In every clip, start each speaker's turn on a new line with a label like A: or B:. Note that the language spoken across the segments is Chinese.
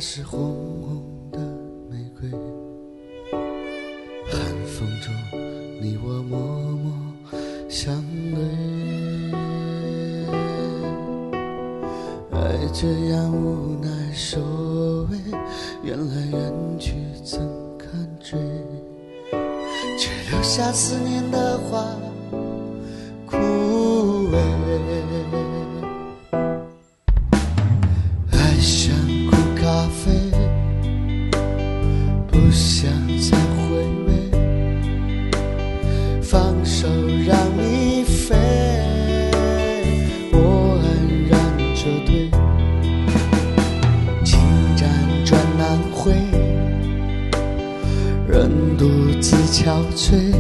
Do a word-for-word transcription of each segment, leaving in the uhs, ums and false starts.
A: 是红红的玫瑰，寒风中你我默默相对，爱这样无奈收尾，缘来缘去怎堪追，只留下思念的花枯萎。爱像苦咖啡，不想再回味，放手让你飞，我安然撤退，情辗转难回，人独自憔悴，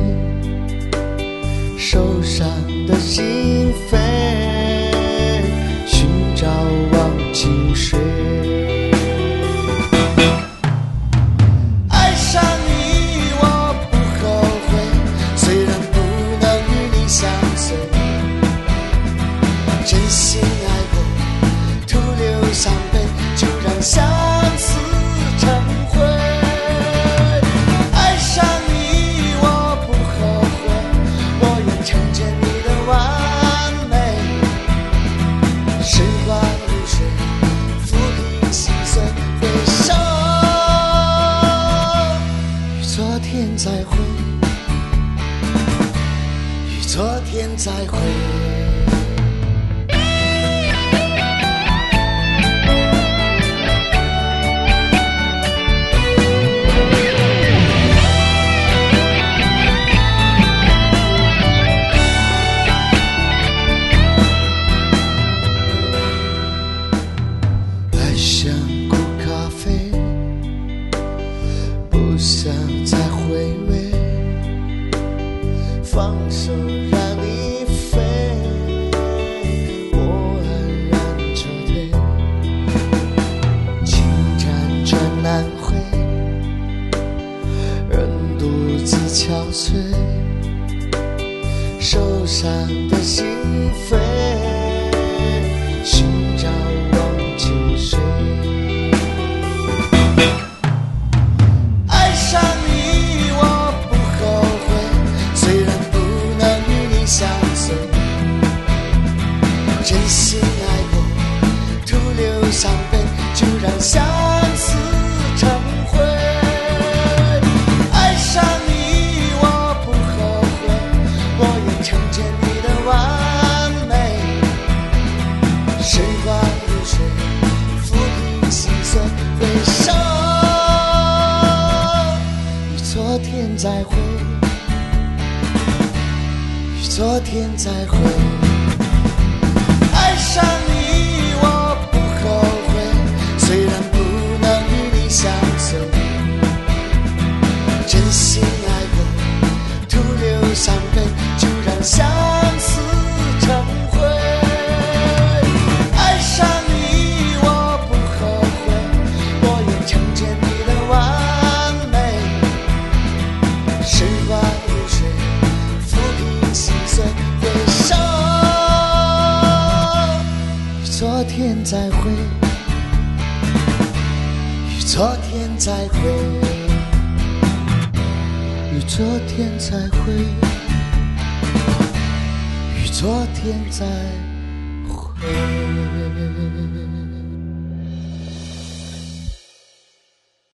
A: 受伤的心扉，寻找忘情水。爱上你我不后悔，虽然不能与你相随，真心爱过徒留伤悲，就让相思成灰。爱上你我不后悔，我愿成全你的完美，时光如水，抚平心碎，回首与昨天再会，与昨天再会。爱像苦咖啡，不想再回味，放手让你飞，我安然撤退，情辗转难回，人独自憔悴，受伤的心扉，寻找忘情水。爱上你我不后悔，虽然不能与你相随，真心爱过徒留伤悲，就让相思成灰。爱上你我不后悔，我愿成全你的完美，时光如水，抚平心碎，回首与昨天再会，与昨天再会。爱上你我不后悔，虽然不能与你相随，真心爱过徒留伤悲，就让相思成灰。爱上你我不后悔，我愿成全你的完美，时光如水，抚平心碎，回首与昨天再会，与昨天再会，与昨天再会，与昨天再会。